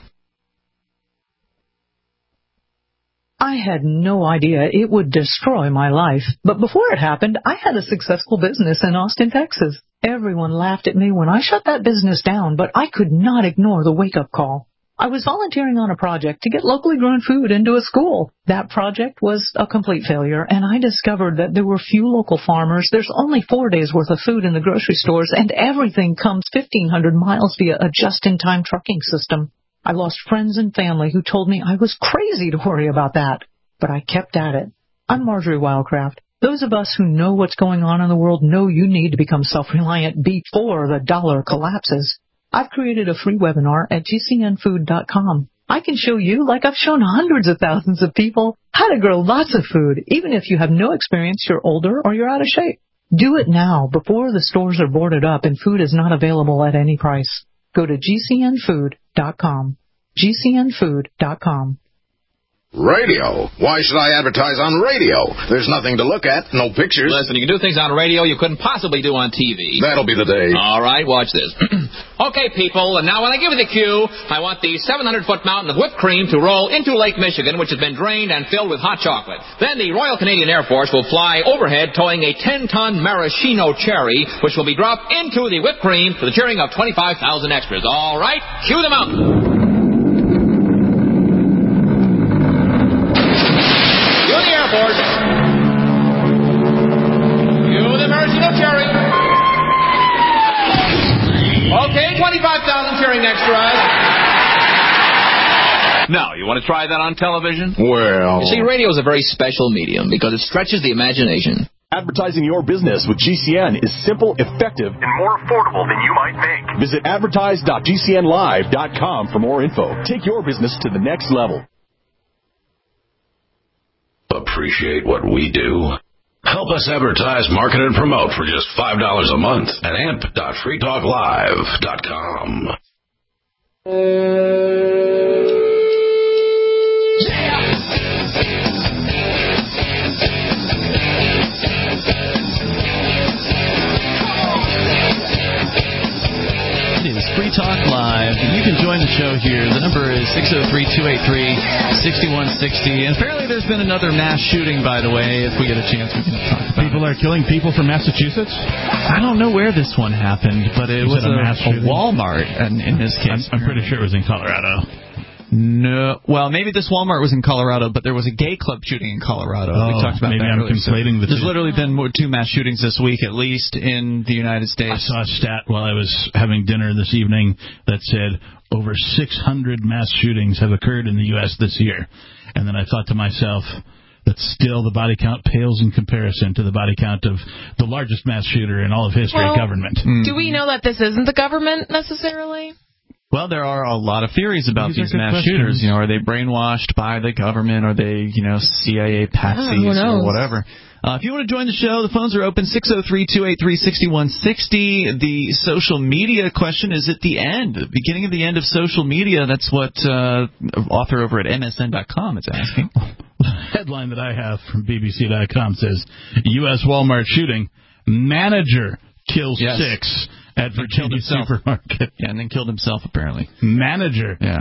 I had no idea it would destroy my life, but before it happened, I had a successful business in Austin, Texas. Everyone laughed at me when I shut that business down, but I could not ignore the wake-up call. I was volunteering on a project to get locally grown food into a school. That project was a complete failure, and I discovered that there were few local farmers. There's only four days' worth of food in the grocery stores, and everything comes fifteen hundred miles via a just-in-time trucking system. I lost friends and family who told me I was crazy to worry about that, but I kept at it. I'm Marjorie Wildcraft. Those of us who know what's going on in the world know you need to become self-reliant before the dollar collapses. I've created a free webinar at G C N food dot com. I can show you, like I've shown hundreds of thousands of people, how to grow lots of food, even if you have no experience, you're older, or you're out of shape. Do it now, before the stores are boarded up and food is not available at any price. Go to G C N food dot com. G C N food dot com. Radio? Why should I advertise on radio? There's nothing to look at, no pictures. Listen, you can do things on radio you couldn't possibly do on T V. That'll be the day. All right, watch this. Okay, people, and now when I give you the cue, I want the seven hundred foot mountain of whipped cream to roll into Lake Michigan, which has been drained and filled with hot chocolate. Then the Royal Canadian Air Force will fly overhead towing a ten ton maraschino cherry, which will be dropped into the whipped cream to the cheering of twenty-five thousand extras. All right, cue the mountain. Airport. You the maraschino cherry. Okay, twenty-five thousand cheering extras. Now, you want to try that on television? Well... You see, radio is a very special medium because it stretches the imagination. Advertising your business with G C N is simple, effective, and more affordable than you might think. Visit advertise dot G C N live dot com for more info. Take your business to the next level. Appreciate what we do? Help us advertise, market, and promote for just five dollars a month at amp dot free talk live dot com. It is Free Talk Live. You can join the show here. The number is six oh three, two eight three, six one six oh. And apparently there's been another mass shooting, by the way. If we get a chance, we can talk about People it. are killing people from Massachusetts? I don't know where this one happened, but it Is was it a a, mass a shooting? Walmart in, in this case. I'm, I'm pretty sure it was in Colorado. No, well, maybe this Walmart was in Colorado, but there was a gay club shooting in Colorado. Oh, we talked about maybe that I'm earlier. conflating the There's two. literally been more, two mass shootings this week, at least in the United States. I saw a stat while I was having dinner this evening that said over six hundred mass shootings have occurred in the U S this year. And then I thought to myself, that still the body count pales in comparison to the body count of the largest mass shooter in all of history, Well, government. Do we know that this isn't the government necessarily? Well, there are a lot of theories about These are these good mass questions. shooters. You know, are they brainwashed by the government? Are they, you know, C I A patsies who knows? or whatever? Uh, if you want to join the show, the phones are open, six oh three, two eight three, six one six oh. The social media question is at the end, the beginning of the end of social media. That's what uh, author over at M S N dot com is asking. The headline that I have from B B C dot com says, U S Walmart shooting, manager kills Yes. six at Virginia himself. supermarket. Yeah, and then killed himself, apparently. Manager. Yeah.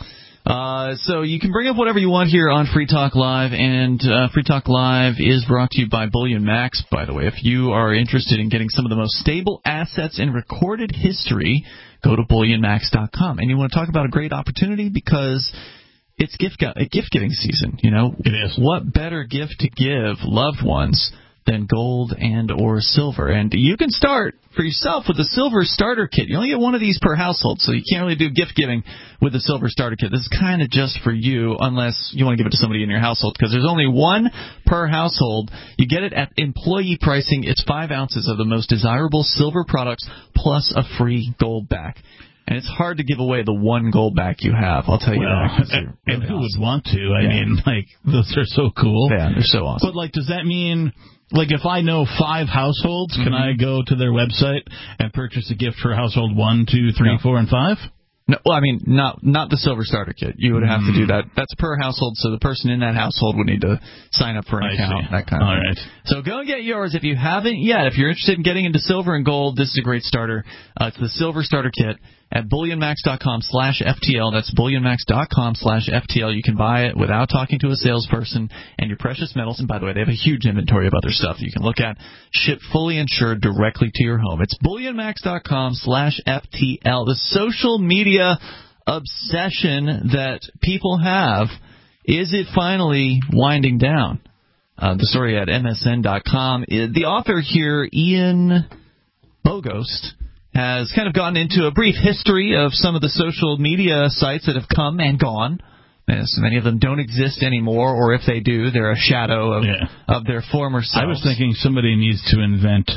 Uh, so you can bring up whatever you want here on Free Talk Live, and uh, Free Talk Live is brought to you by Bullion Max, by the way. If you are interested in getting some of the most stable assets in recorded history, go to bullion max dot com. And you want to talk about a great opportunity because it's gift go- gift giving season. You know, it is. What better gift to give loved ones than gold and or silver? And you can start for yourself with the silver starter kit. You only get one of these per household, so you can't really do gift giving with the silver starter kit. This is kind of just for you, unless you want to give it to somebody in your household, because there's only one per household. You get it at employee pricing. It's five ounces of the most desirable silver products plus a free gold back. And it's hard to give away the one gold back you have, I'll tell you Well, that. 'cause they're and really who awesome. would want to? I Yeah. mean, like, those are so cool. Yeah, they're so awesome. But, like, does that mean, like, if I know five households, can Mm-hmm. I go to their website and purchase a gift for household one, two, three, No. four, and five? No, well, I mean, not not the silver starter kit. You would have to do that. That's per household, so the person in that household would need to sign up for an I account, see. that kind of All thing. right. So go and get yours if you haven't yet. If you're interested in getting into silver and gold, this is a great starter. Uh, it's the silver starter kit at bullion max dot com slash F T L. That's bullion max dot com slash F T L. You can buy it without talking to a salesperson. And your precious metals, and by the way, they have a huge inventory of other stuff you can look at, shipped fully insured directly to your home. It's bullion max dot com slash F T L. The social media obsession that people have, is it finally winding down? Uh, the story at M S N dot com. The author here, Ian Bogost, has kind of gone into a brief history of some of the social media sites that have come and gone. As many of them don't exist anymore, or if they do, they're a shadow of, yeah. of their former selves. I was thinking somebody needs to invent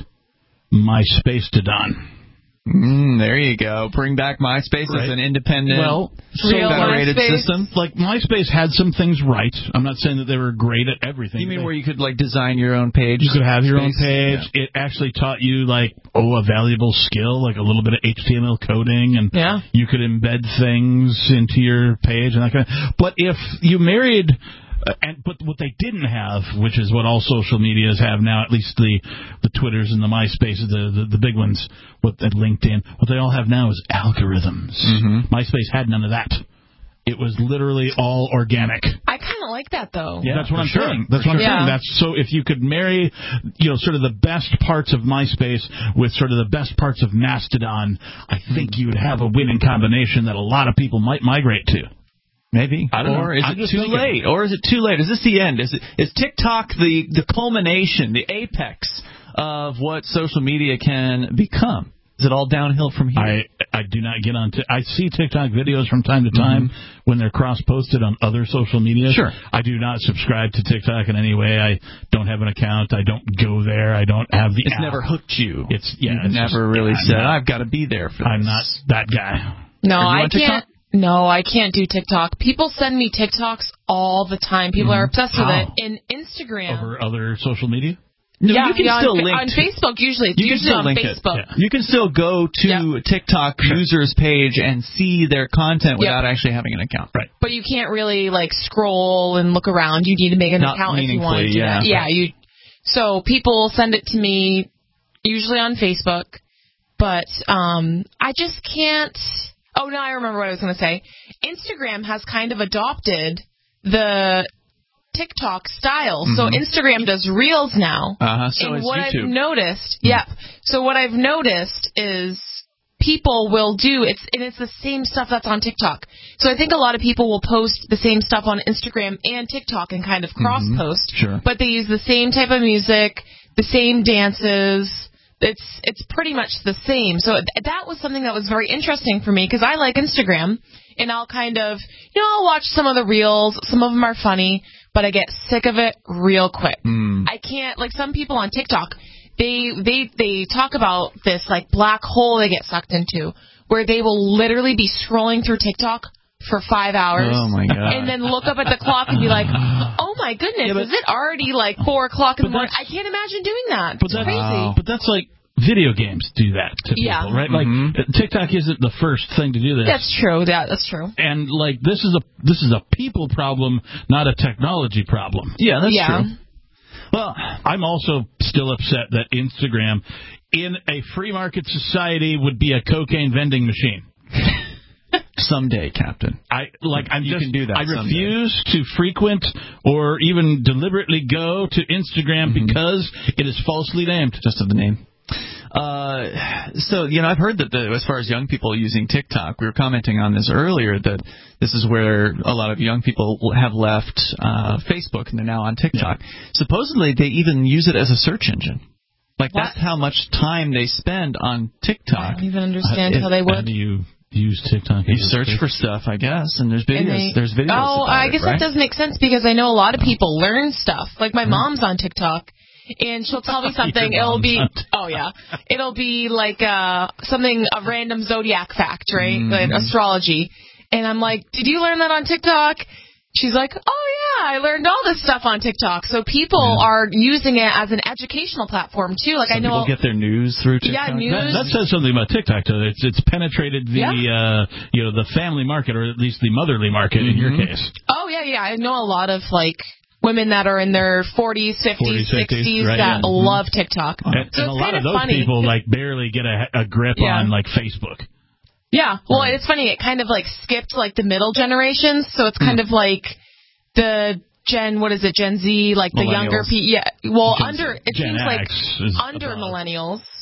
MySpace-todon. Mm, there you go. Bring back MySpace right. as an independent, well, federated MySpace, system. Like, MySpace had some things right. I'm not saying that they were great at everything. You mean they, where you could, like, design your own page? You could have your space? own page. Yeah. It actually taught you, like, oh, a valuable skill, like a little bit of H T M L coding, and yeah. you could embed things into your page and that kind of. But if you married. Uh, and but what they didn't have, which is what all social medias have now, at least the the Twitters and the MySpaces, the the, the big ones, what at LinkedIn, what they all have now is algorithms. Mm-hmm. MySpace had none of that. It was literally all organic. I kind of like that, though. Yeah, that's what I'm sure. saying. That's for what I'm sure. saying. That's so if you could marry, you know, sort of the best parts of MySpace with sort of the best parts of Mastodon, I think you would have a winning combination that a lot of people might migrate to. Maybe. I don't or know. is I'm it just too thinking. late? Or is it too late? Is this the end? Is it is TikTok the, the culmination, the apex of what social media can become? Is it all downhill from here? I I do not get on. T- I see TikTok videos from time to time mm-hmm. when they're cross-posted on other social media. Sure. I do not subscribe to TikTok in any way. I don't have an account. I don't go there. I don't have the It's app. never hooked you. It's yeah. You've it's never just, really yeah, said, not, I've got to be there for this. I'm not that guy. No, Are you I on can't. TikTok? No, I can't do TikTok. People send me TikToks all the time. People mm-hmm. are obsessed How? with it. In Instagram. Over other social media? No, yeah, you can yeah, still on, link on to, Facebook usually. It's you usually can still on link Facebook. It. Yeah. You can still go to yep. TikTok sure. users page and see their content without yep. actually having an account. Right. But you can't really like scroll and look around. You need to make an Not account if you want to do yeah. that. Yeah, you. So people send it to me usually on Facebook, but um, I just can't. Oh no, I remember what I was going to say. Instagram has kind of adopted the TikTok style. Mm-hmm. So Instagram does Reels now. Uh-huh, so and is what YouTube. I've noticed, mm-hmm. yep. So what I've noticed is people will do it's and it's the same stuff that's on TikTok. So I think a lot of people will post the same stuff on Instagram and TikTok and kind of cross post. Mm-hmm. Sure. But they use the same type of music, the same dances. It's it's pretty much the same. So th- that was something that was very interesting for me because I like Instagram and I'll kind of, you know, I'll watch some of the reels. Some of them are funny, but I get sick of it real quick. Mm. I can't, like some people on TikTok, they, they, they talk about this like black hole they get sucked into where they will literally be scrolling through TikTok for five hours. Oh, my God. And then look up at the clock and be like, oh, my goodness, yeah, but, is it already like four o'clock in the morning? I can't imagine doing that. But it's that's, crazy. wow. But that's like video games do that to yeah. people, right? Mm-hmm. Like TikTok isn't the first thing to do this. That's true. Yeah, that's true. And like this is a this is a people problem, not a technology problem. Yeah, that's yeah. true. Well, I'm also still upset that Instagram, in a free market society, would be a cocaine vending machine. Someday, Captain. I like. I'm you just. Can do that I someday. refuse to frequent or even deliberately go to Instagram mm-hmm. because it is falsely named. Just of the name. Uh, so you know, I've heard that the, as far as young people using TikTok, we were commenting on this earlier that this is where a lot of young people have left uh, Facebook and they're now on TikTok. Yeah. Supposedly, they even use it as a search engine. Like what? That's how much time they spend on TikTok. I don't even understand uh, how they would. How do you use TikTok? You search for stuff, I guess, and there's videos. And they, there's videos. Oh, about I it, guess right? that does make sense because I know a lot of people learn stuff. Like my mom's on TikTok, and she'll tell me something. It'll be oh yeah, it'll be like uh something a random zodiac fact, right? Mm-hmm. Like astrology, and I'm like, did you learn that on TikTok? She's like, oh, yeah, I learned all this stuff on TikTok. So people yeah. are using it as an educational platform, too. Like Some I know people get their news through TikTok. Yeah, news. That, that says something about TikTok, though. It's, it's penetrated the, yeah. uh, you know, the family market, or at least the motherly market mm-hmm. in your case. Oh, yeah, yeah. I know a lot of, like, women that are in their forties, fifties, sixties right, that yeah. love TikTok. And, so and a it's lot of those funny. people, like, barely get a, a grip yeah. on, like, Facebook. Yeah. Well, right. It's funny. It kind of, like, skipped, like, the middle generations. So it's kind mm. of like the Gen, what is it, Gen Z, like the younger people. Yeah. Well, Gen, under, it Gen seems X like under above. millennials.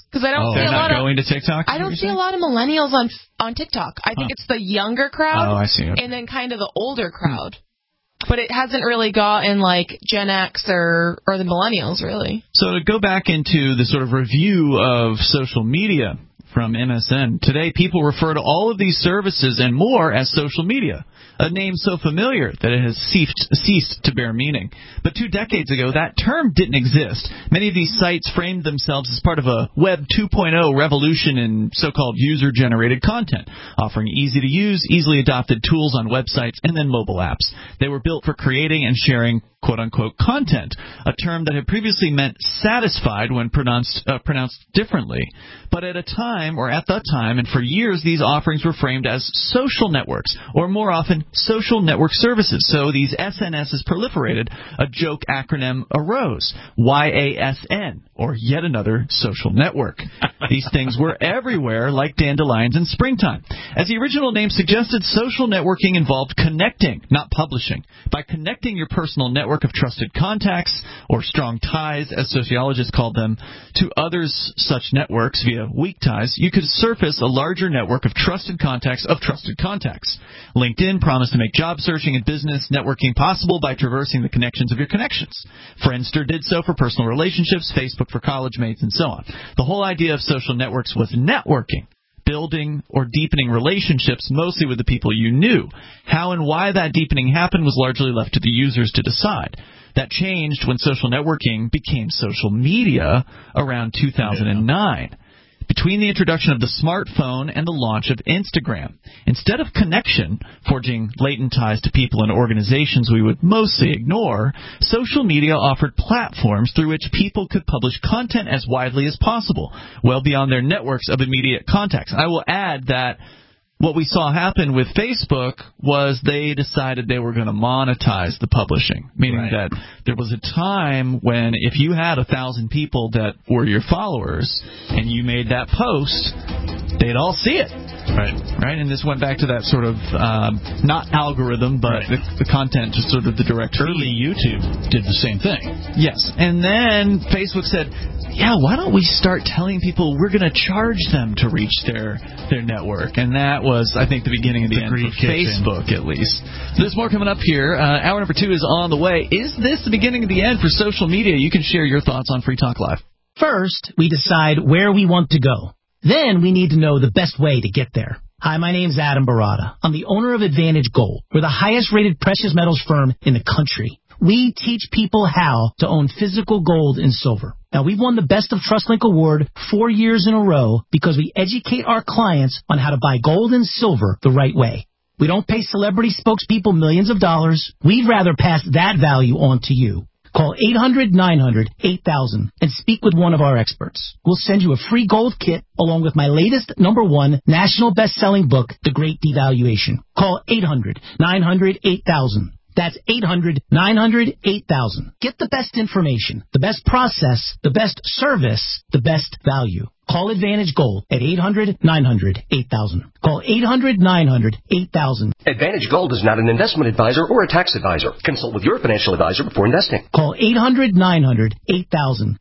Because I don't oh, see they're a not lot going of, to TikTok? I don't see saying? a lot of millennials on on TikTok. I think huh. it's the younger crowd. Oh, I see. Okay. And then kind of the older crowd. Hmm. But it hasn't really gotten like Gen X or, or the millennials, really. So to go back into the sort of review of social media from M S N, today people refer to all of these services and more as social media, a name so familiar that it has ceased, ceased to bear meaning. But two decades ago, that term didn't exist. Many of these sites framed themselves as part of a Web two point oh revolution in so-called user-generated content, offering easy-to-use, easily adopted tools on websites and then mobile apps. They were built for creating and sharing quote-unquote content, a term that had previously meant satisfied when pronounced, uh, pronounced differently. But at a time, or at the time, and for years, these offerings were framed as social networks, or more often, social network services. So these S N Ss proliferated, a joke acronym arose, Y A S N, or yet another social network. These things were everywhere like dandelions in springtime. As the original name suggested, social networking involved connecting, not publishing. By connecting your personal network of trusted contacts, or strong ties, as sociologists called them, to others' such networks via weak ties, you could surface a larger network of trusted contacts of trusted contacts. LinkedIn promised to make job searching and business networking possible by traversing the connections of your connections. Friendster did so for personal relationships, Facebook for college mates, and so on. The whole idea of social networks was networking, building or deepening relationships mostly with the people you knew. How and why that deepening happened was largely left to the users to decide. That changed when social networking became social media around two thousand nine. Between the introduction of the smartphone and the launch of Instagram. Instead of connection, forging latent ties to people and organizations we would mostly ignore, social media offered platforms through which people could publish content as widely as possible, well beyond their networks of immediate contacts. I will add that what we saw happen with Facebook was they decided they were going to monetize the publishing, meaning right. that there was a time when if you had a thousand people that were your followers and you made that post, they'd all see it. Right. Right. And this went back to that sort of um, not algorithm, but right. the, the content, just sort of the direct feed. Early YouTube did the same thing. Yes. And then Facebook said, yeah, why don't we start telling people we're going to charge them to reach their their network? And that was, I think, the beginning of the, the end for kitchen. Facebook, at least. There's more coming up here. Uh, hour number two is on the way. Is this the beginning of the end for social media? You can share your thoughts on Free Talk Live. First, we decide where we want to go. Then we need to know the best way to get there. Hi, my name's Adam Barada. I'm the owner of Advantage Gold. We're the highest-rated precious metals firm in the country. We teach people how to own physical gold and silver. Now, we've won the Best of TrustLink Award four years in a row because we educate our clients on how to buy gold and silver the right way. We don't pay celebrity spokespeople millions of dollars. We'd rather pass that value on to you. Call eight hundred nine hundred eight thousand and speak with one of our experts. We'll send you a free gold kit along with my latest number one national best-selling book, The Great Devaluation. Call eight hundred nine hundred eight thousand. That's eight hundred nine hundred eight thousand. Get the best information, the best process, the best service, the best value. Call Advantage Gold at eight hundred nine hundred eight thousand. Call eight hundred nine hundred eight thousand. Advantage Gold is not an investment advisor or a tax advisor. Consult with your financial advisor before investing. Call eight hundred nine hundred eight thousand.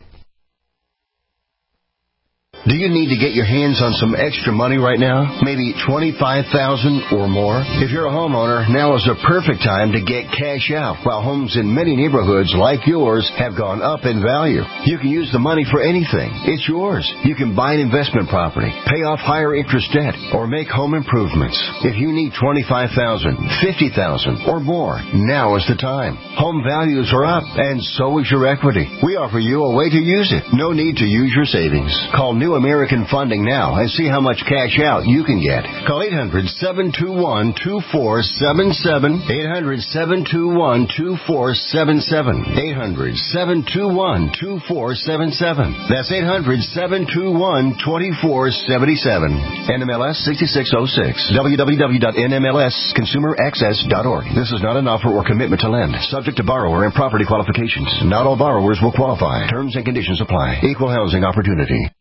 Do you need to get your hands on some extra money right now? Maybe twenty-five thousand dollars or more? If you're a homeowner, now is the perfect time to get cash out while homes in many neighborhoods like yours have gone up in value. You can use the money for anything. It's yours. You can buy an investment property, pay off higher interest debt, or make home improvements. If you need twenty-five thousand dollars, fifty thousand dollars or more, now is the time. Home values are up, and so is your equity. We offer you a way to use it. No need to use your savings. Call New American Funding now and see how much cash out you can get. Call eight hundred seven two one two four seven seven. eight hundred seven two one two four seven seven. eight hundred seven two one two four seven seven. That's eight hundred seven two one two four seven seven. N M L S sixty-six oh six. w w w dot n m l s consumer access dot org. This is not an offer or commitment to lend. Subject to borrower and property qualifications. Not all borrowers will qualify. Terms and conditions apply. Equal housing opportunity.